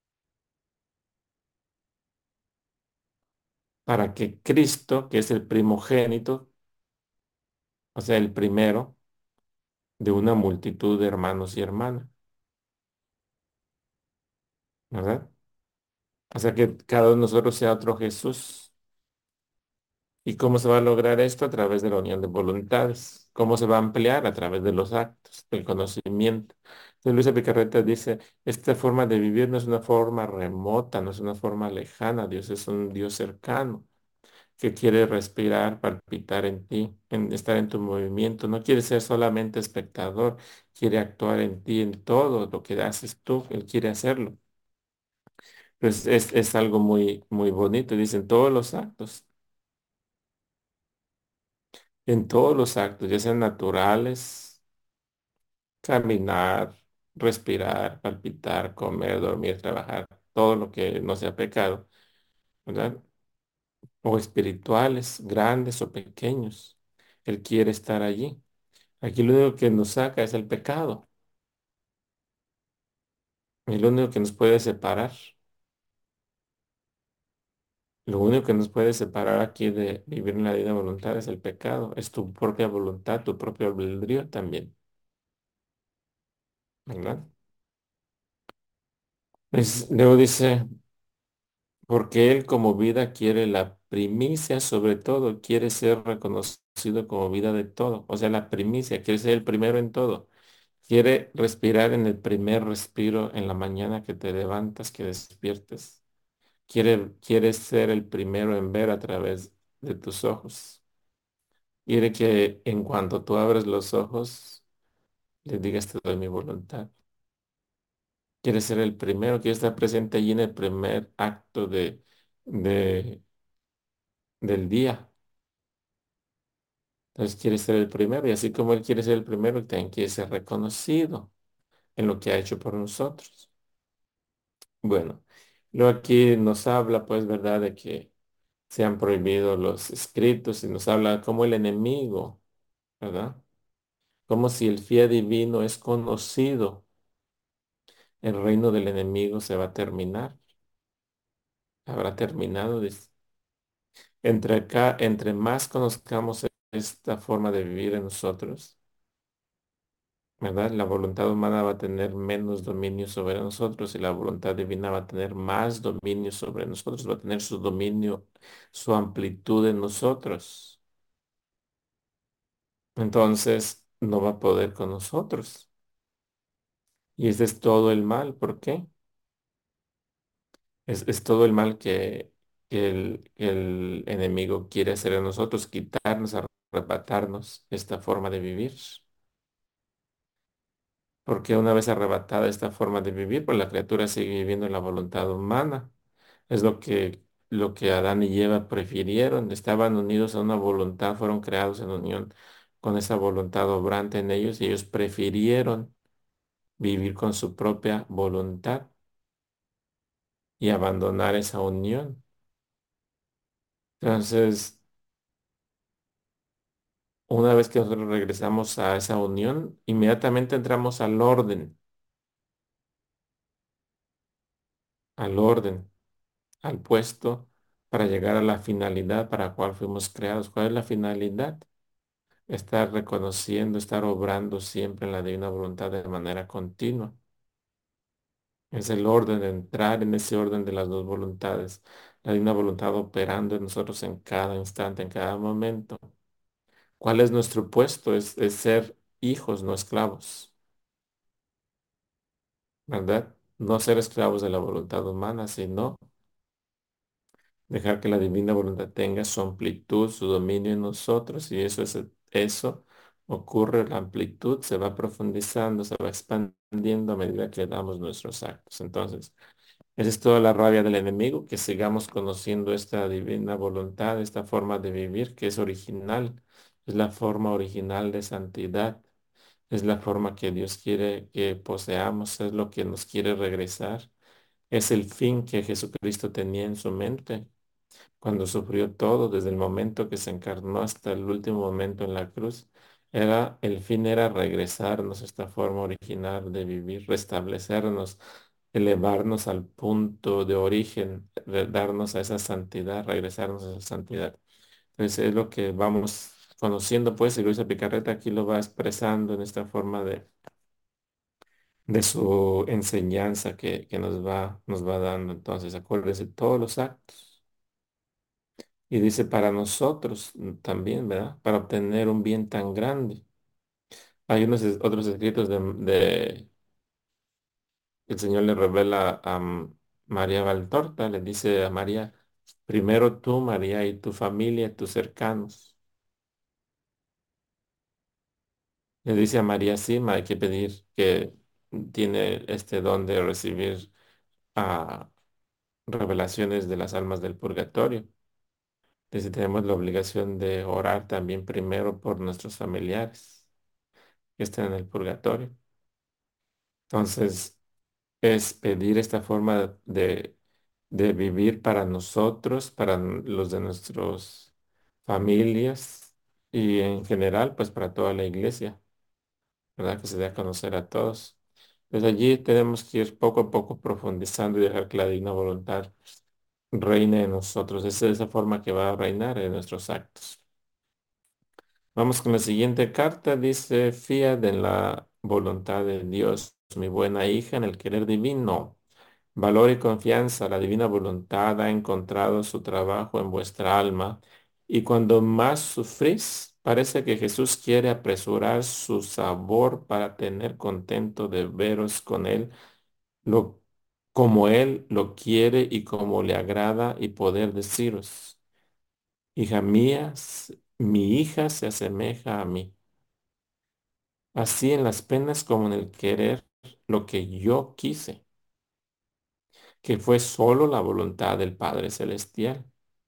A: Para que Cristo, que es el primogénito, o sea, el primero de una multitud de hermanos y hermanas, ¿verdad? O sea, que cada uno de nosotros sea otro Jesús. ¿Y cómo se va a lograr esto? A través de la unión de voluntades. ¿Cómo se va a ampliar? A través de los actos, del conocimiento. Entonces, Luisa Picarreta dice, esta forma de vivir no es una forma remota, no es una forma lejana. Dios es un Dios cercano que quiere respirar, palpitar en ti, en estar en tu movimiento. No quiere ser solamente espectador, quiere actuar en ti, en todo lo que haces tú. Él quiere hacerlo. Pues es, es algo muy, muy bonito. Dicen todos los actos. En todos los actos, ya sean naturales, caminar, respirar, palpitar, comer, dormir, trabajar, todo lo que no sea pecado, ¿verdad? O espirituales, grandes o pequeños. Él quiere estar allí. Aquí lo único que nos saca es el pecado. Y lo único que nos puede separar. Lo único que nos puede separar aquí de vivir en la vida voluntad es el pecado. Es tu propia voluntad, tu propio albedrío también, ¿verdad? Es- luego dice, porque Él como vida quiere la primicia sobre todo, quiere ser reconocido como vida de todo, o sea, la primicia, quiere ser el primero en todo, quiere respirar en el primer respiro en la mañana que te levantas, que despiertes, quiere, quiere ser el primero en ver a través de tus ojos, quiere que en cuanto tú abres los ojos, le digas te doy mi voluntad. Quiere ser el primero, quiere estar presente allí en el primer acto de, de, del día. Entonces quiere ser el primero y así como Él quiere ser el primero, Él también quiere ser reconocido en lo que ha hecho por nosotros. Bueno, luego aquí nos habla, pues, ¿verdad?, de que se han prohibido los escritos y nos habla como el enemigo, ¿verdad? Como si el fiel divino es conocido, el reino del enemigo se va a terminar, habrá terminado. Dice. Entre acá, entre más conozcamos esta forma de vivir en nosotros, ¿verdad? La voluntad humana va a tener menos dominio sobre nosotros y la voluntad divina va a tener más dominio sobre nosotros, va a tener su dominio, su amplitud en nosotros. Entonces no va a poder con nosotros. Y ese es todo el mal. ¿Por qué? Es, es todo el mal que, que el, el enemigo quiere hacer en nosotros, quitarnos, arrebatarnos esta forma de vivir. Porque una vez arrebatada esta forma de vivir, pues la criatura sigue viviendo en la voluntad humana. Es lo que, lo que Adán y Eva prefirieron. Estaban unidos a una voluntad, fueron creados en unión con esa voluntad obrante en ellos y ellos prefirieron vivir con su propia voluntad y abandonar esa unión. Entonces, una vez que nosotros regresamos a esa unión, inmediatamente entramos al orden, al orden, al puesto para llegar a la finalidad para la cual fuimos creados. ¿Cuál es la finalidad? Estar reconociendo, estar obrando siempre en la divina voluntad de manera continua. Es el orden de entrar en ese orden de las dos voluntades. La divina voluntad operando en nosotros en cada instante, en cada momento. ¿Cuál es nuestro puesto? Es, es ser hijos, no esclavos, ¿verdad? No ser esclavos de la voluntad humana, sino dejar que la divina voluntad tenga su amplitud, su dominio en nosotros, y eso es eso ocurre, la amplitud se va profundizando, se va expandiendo a medida que damos nuestros actos. Entonces, esa es toda la rabia del enemigo, que sigamos conociendo esta divina voluntad, esta forma de vivir que es original, es la forma original de santidad, es la forma que Dios quiere que poseamos, es lo que nos quiere regresar, es el fin que Jesucristo tenía en su mente cuando sufrió todo, desde el momento que se encarnó hasta el último momento en la cruz. Era, el fin era regresarnos a esta forma original de vivir, restablecernos, elevarnos al punto de origen, re- darnos a esa santidad, regresarnos a esa santidad. Entonces es lo que vamos conociendo, pues, y Luisa Picarreta aquí lo va expresando en esta forma de, de su enseñanza que, que nos va, nos va dando. Entonces, acuérdense todos los actos. Y dice para nosotros también, ¿verdad? Para obtener un bien tan grande. Hay unos es- otros escritos de, de- el Señor le revela a mm, María Valtorta, le dice a María, primero tú, María, y tu familia, tus cercanos. Le dice a María, sí, ma, hay que pedir que tiene este don de recibir a revelaciones de las almas del purgatorio. Dice, tenemos la obligación de orar también primero por nuestros familiares que están en el purgatorio. Entonces, es pedir esta forma de, de vivir para nosotros, para n- los de nuestras familias y en general, pues para toda la iglesia, ¿verdad? Que se dé a conocer a todos. Desde allí tenemos que ir poco a poco profundizando y dejar que la divina voluntad reine en nosotros. Es de esa forma que va a reinar en nuestros actos. Vamos con la siguiente carta. Dice, fía de la voluntad de Dios, mi buena hija, en el querer divino. Valor y confianza, la divina voluntad ha encontrado su trabajo en vuestra alma y cuando más sufrís, parece que Jesús quiere apresurar su sabor para tener contento de veros con Él, lo, como Él lo quiere y como le agrada y poder deciros, hija mía, s- mi hija se asemeja a mí, así en las penas como en el querer lo que yo quise, que fue solo la voluntad del Padre Celestial.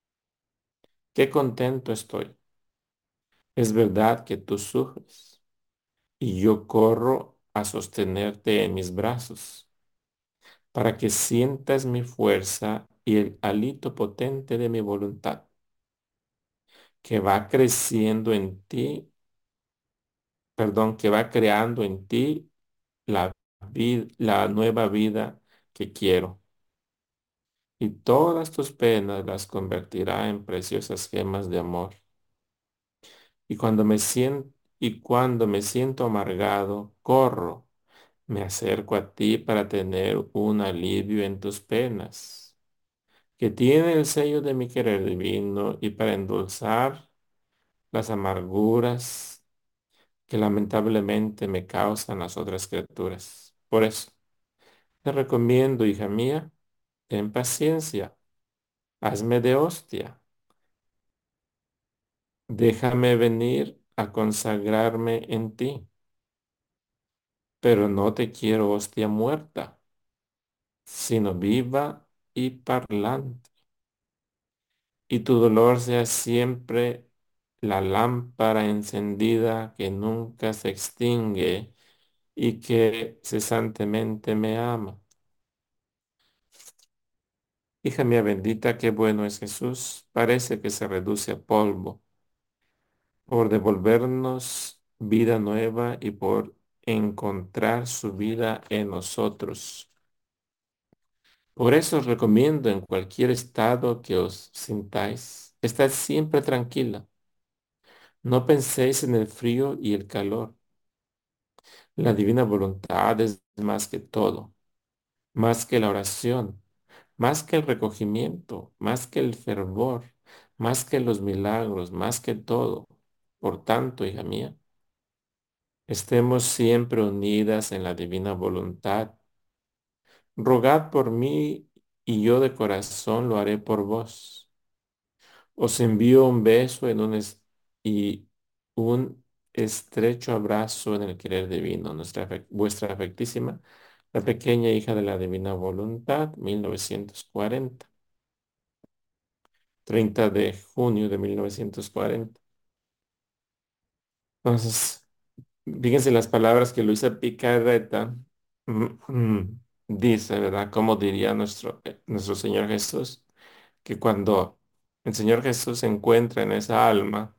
A: Qué contento estoy. Es verdad que tú sufres y yo corro a sostenerte en mis brazos para que sientas mi fuerza y el alito potente de mi voluntad, que va creciendo en ti, perdón, que va creando en ti la vid- la nueva vida que quiero. Y todas tus penas las convertirá en preciosas gemas de amor. Y cuando me siento, y cuando me siento amargado, corro, me acerco a ti para tener un alivio en tus penas, que tiene el sello de mi querer divino y para endulzar las amarguras que lamentablemente me causan las otras criaturas. Por eso, te recomiendo, hija mía, ten paciencia, hazme de hostia, déjame venir a consagrarme en ti. Pero no te quiero hostia muerta, sino viva y parlante. Y tu dolor sea siempre la lámpara encendida que nunca se extingue y que cesantemente me ama. Hija mía bendita, qué bueno es Jesús. Parece que se reduce a polvo por devolvernos vida nueva y por encontrar su vida en nosotros. Por eso os recomiendo en cualquier estado que os sintáis, estad siempre tranquila. No penséis en el frío y el calor. La divina voluntad es más que todo, más que la oración, más que el recogimiento, más que el fervor, más que los milagros, más que todo. Por tanto, hija mía, estemos siempre unidas en la divina voluntad. Rogad por mí y yo de corazón lo haré por vos. Os envío un beso en un es- y un estrecho abrazo en el querer divino, nuestra, afe- vuestra afectísima, la pequeña hija de la divina voluntad, mil novecientos cuarenta, treinta de junio de mil novecientos cuarenta. Entonces, fíjense las palabras que Luisa Picarreta mm, mm, dice, ¿verdad? Como diría nuestro, eh, nuestro Señor Jesús, que cuando el Señor Jesús se encuentra en esa alma,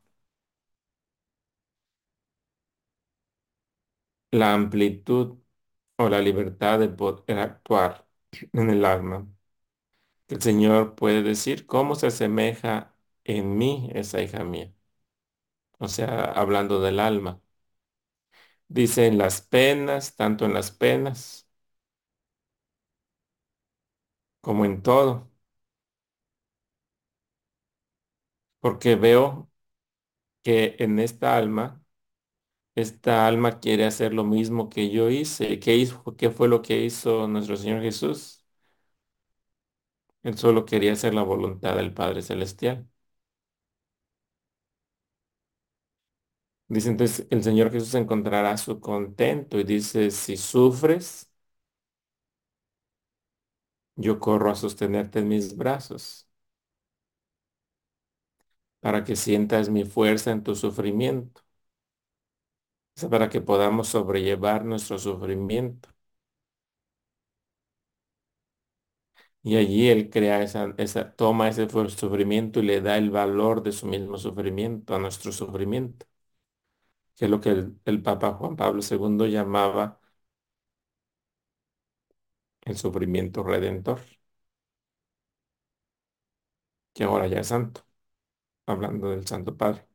A: la amplitud o la libertad de poder actuar en el alma. El Señor puede decir cómo se asemeja en mí esa hija mía. O sea, hablando del alma. Dice en las penas, tanto en las penas como en todo, porque veo que en esta alma, esta alma quiere hacer lo mismo que yo hice. ¿Qué hizo? ¿Qué fue lo que hizo nuestro Señor Jesús? Él solo quería hacer la voluntad del Padre Celestial. Dice entonces, el Señor Jesús encontrará su contento y dice, si sufres, yo corro a sostenerte en mis brazos para que sientas mi fuerza en tu sufrimiento, o sea, para que podamos sobrellevar nuestro sufrimiento. Y allí Él crea esa, esa, toma ese fu- sufrimiento y le da el valor de su mismo sufrimiento a nuestro sufrimiento, que es lo que el, el Papa Juan Pablo segundo llamaba el sufrimiento redentor, que ahora ya es santo, hablando del Santo Padre.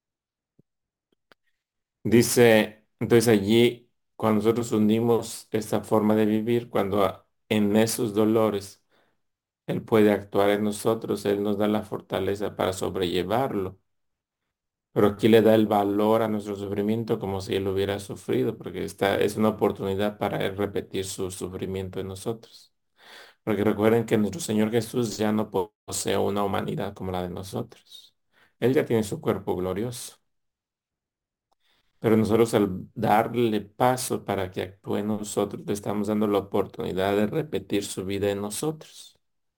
A: Dice, entonces allí, cuando nosotros unimos esta forma de vivir, cuando a- en esos dolores Él puede actuar en nosotros, Él nos da la fortaleza para sobrellevarlo. Pero aquí le da el valor a nuestro sufrimiento como si Él hubiera sufrido, porque esta es una oportunidad para Él repetir su sufrimiento en nosotros. Porque recuerden que nuestro Señor Jesús ya no po- posee una humanidad como la de nosotros. Él ya tiene su cuerpo glorioso. Pero nosotros al darle paso para que actúe en nosotros, le estamos dando la oportunidad de repetir su vida en nosotros,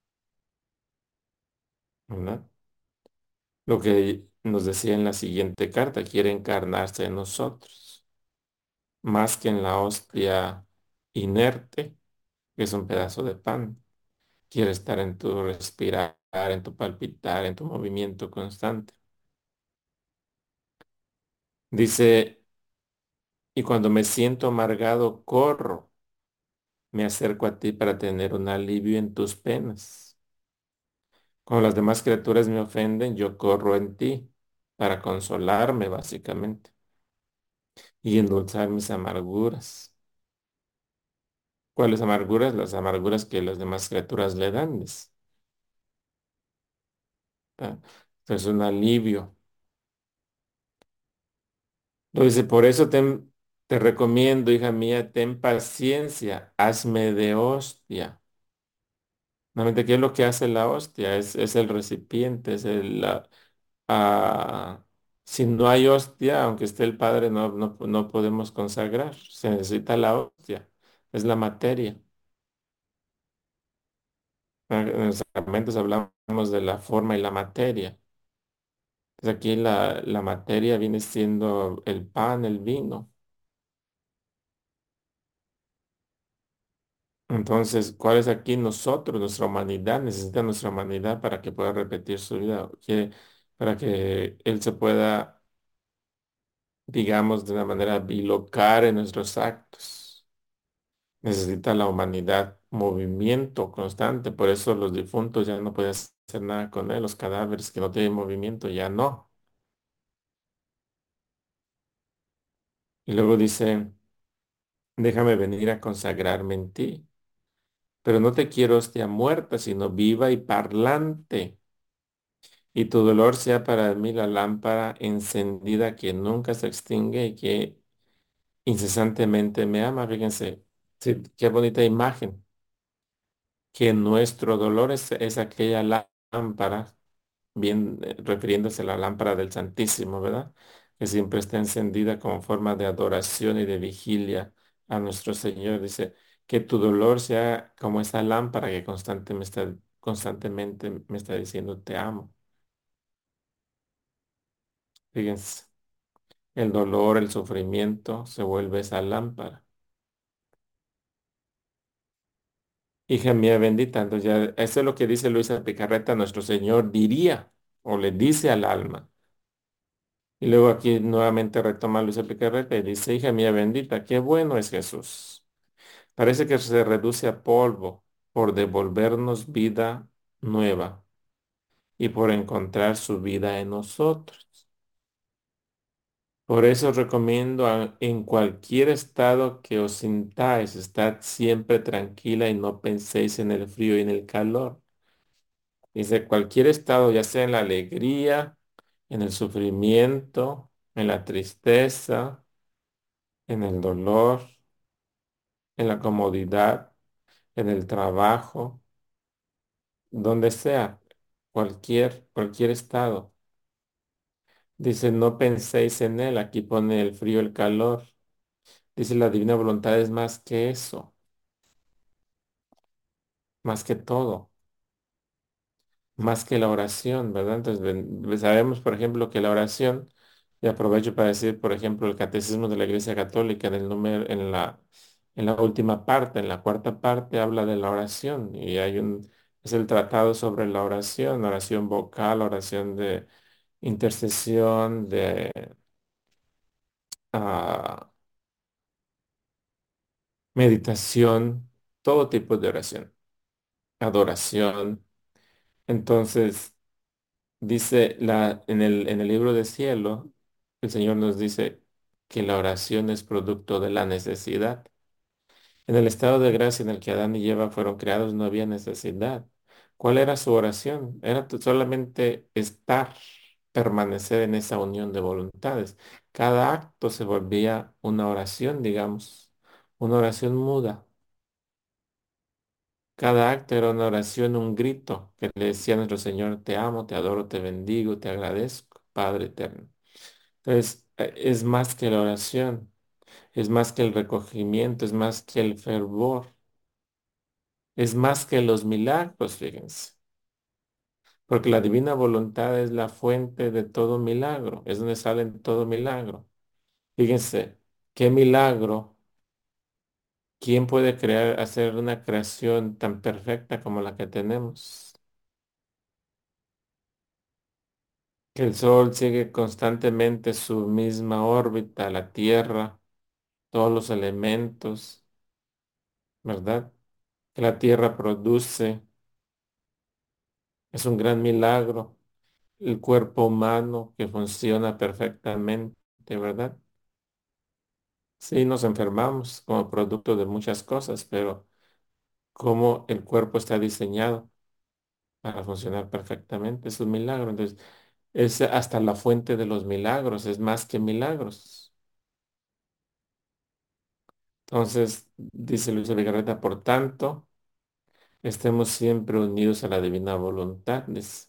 A: ¿verdad? Lo que nos decía en la siguiente carta, quiere encarnarse en nosotros, más que en la hostia inerte, que es un pedazo de pan. Quiere estar en tu respirar, en tu palpitar, en tu movimiento constante. Dice, y cuando me siento amargado, corro, me acerco a ti para tener un alivio en tus penas. Cuando las demás criaturas me ofenden, yo corro en ti para consolarme, básicamente, y endulzar mis amarguras. ¿Cuáles amarguras? Las amarguras que las demás criaturas le dan. dice, ¿verdad? Entonces, un alivio. Lo dice, por eso ten- te recomiendo, hija mía, ten paciencia, hazme de hostia. Normalmente, ¿qué es lo que hace la hostia? Es, es el recipiente, es el, la, ah, si no hay hostia, aunque esté el Padre, no, no, no podemos consagrar. Se necesita la hostia, es la materia. Ah, en los sacramentos hablamos de la forma y la materia. Pues aquí la, la materia viene siendo el pan, el vino. Entonces, ¿cuál es aquí nosotros? Nuestra humanidad necesita nuestra humanidad para que pueda repetir su vida, que- para que Él se pueda, digamos, de una manera bilocar en nuestros actos. Necesita la humanidad movimiento constante, por eso los difuntos ya no pueden hacer nada con él, los cadáveres que no tienen movimiento ya no. Y luego dice, déjame venir a consagrarme en ti, pero no te quiero hostia muerta, sino viva y parlante, y tu dolor sea para mí la lámpara encendida que nunca se extingue y que incesantemente me ama. Fíjense, sí, qué bonita imagen, que nuestro dolor es, es aquella lámpara bien eh, refiriéndose a la lámpara del Santísimo, ¿verdad? Que siempre está encendida como forma de adoración y de vigilia a nuestro Señor. Dice, que tu dolor sea como esa lámpara que constante me está, constantemente me está diciendo, te amo. Fíjense, el dolor, el sufrimiento se vuelve esa lámpara. Hija mía bendita, entonces ya, eso es lo que dice Luisa Picarreta, nuestro Señor diría o le dice al alma. Y luego aquí nuevamente retoma Luis Picarreta y dice, hija mía bendita, qué bueno es Jesús. Parece que se reduce a polvo por devolvernos vida nueva y por encontrar su vida en nosotros. Por eso os recomiendo a- en cualquier estado que os sintáis, estad siempre tranquila y no penséis en el frío y en el calor. Dice, cualquier estado, ya sea en la alegría, en el sufrimiento, en la tristeza, en el dolor, en la comodidad, en el trabajo, donde sea, cualquier, cualquier estado. Dice, no penséis en él, aquí pone el frío, el calor. Dice, la divina voluntad es más que eso, más que todo, más que la oración, ¿verdad? Entonces, ven- pues, sabemos, por ejemplo, que la oración, y aprovecho para decir, por ejemplo, el Catecismo de la Iglesia Católica en el número, en la, en la última parte, en la cuarta parte, habla de la oración, y hay un, es el tratado sobre la oración, oración vocal, oración de intercesión, de ah, meditación, todo tipo de oración, adoración. Entonces, dice la, en el, en el libro de cielo, el Señor nos dice que la oración es producto de la necesidad. En el estado de gracia en el que Adán y Eva fueron creados no había necesidad. ¿Cuál era su oración? Era t- solamente estar, permanecer en esa unión de voluntades. Cada acto se volvía una oración, digamos, una oración muda. Cada acto era una oración, un grito que le decía a nuestro Señor, te amo, te adoro, te bendigo, te agradezco, Padre eterno. Entonces, eh, es más que la oración, es más que el recogimiento, es más que el fervor, es más que los milagros, fíjense, porque la divina voluntad es la fuente de todo milagro, es donde sale todo milagro. Fíjense, qué milagro, ¿quién puede crear, hacer una creación tan perfecta como la que tenemos? Que el Sol sigue constantemente su misma órbita, la Tierra, todos los elementos, ¿verdad? Que la Tierra produce, es un gran milagro. El cuerpo humano que funciona perfectamente, ¿verdad? Sí, nos enfermamos como producto de muchas cosas, pero cómo el cuerpo está diseñado para funcionar perfectamente es un milagro. Entonces, es hasta la fuente de los milagros, es más que milagros. Entonces, dice Luis Vigarreta, por tanto, estemos siempre unidos a la divina voluntad. Dice.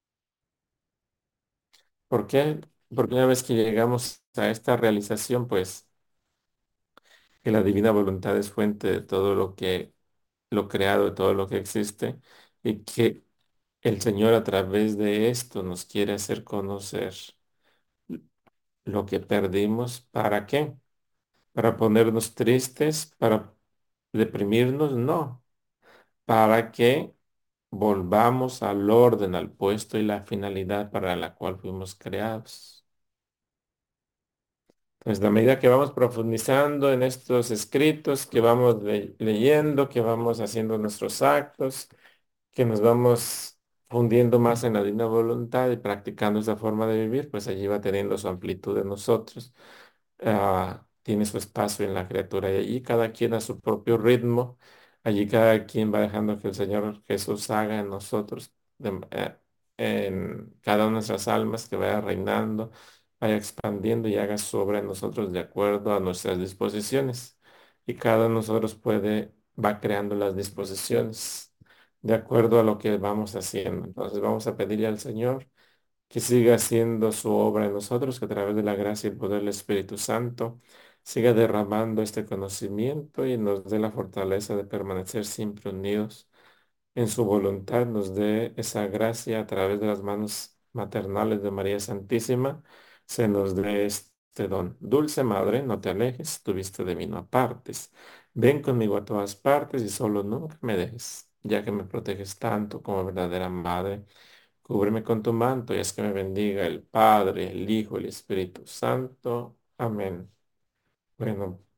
A: ¿Por qué? Porque una vez que llegamos a esta realización, pues, que la divina voluntad es fuente de todo lo que, lo creado, de todo lo que existe, y que el Señor a través de esto nos quiere hacer conocer lo que perdimos. ¿Para qué? ¿Para ponernos tristes? ¿Para deprimirnos? No. Para que volvamos al orden, al puesto y la finalidad para la cual fuimos creados. Entonces, a medida que vamos profundizando en estos escritos, que vamos le- leyendo, que vamos haciendo nuestros actos, que nos vamos fundiendo más en la divina voluntad y practicando esa forma de vivir, pues allí va teniendo su amplitud en nosotros, ah, tiene su espacio en la criatura y allí cada quien a su propio ritmo, allí cada quien va dejando que el Señor Jesús haga en nosotros, de- eh, en cada una de nuestras almas que vaya reinando, vaya expandiendo y haga su obra en nosotros de acuerdo a nuestras disposiciones. Y cada uno de nosotros puede, va creando las disposiciones de acuerdo a lo que vamos haciendo. Entonces vamos a pedirle al Señor que siga haciendo su obra en nosotros, que a través de la gracia y el poder del Espíritu Santo siga derramando este conocimiento y nos dé la fortaleza de permanecer siempre unidos en su voluntad, nos dé esa gracia a través de las manos maternales de María Santísima, se nos dé este don. Dulce Madre, no te alejes, tu vista de mí no apartes. Ven conmigo a todas partes y solo nunca me dejes, ya que me proteges tanto como verdadera Madre. Cúbreme con tu manto y haz que me bendiga el Padre, el Hijo, el Espíritu Santo. Amén. Bueno,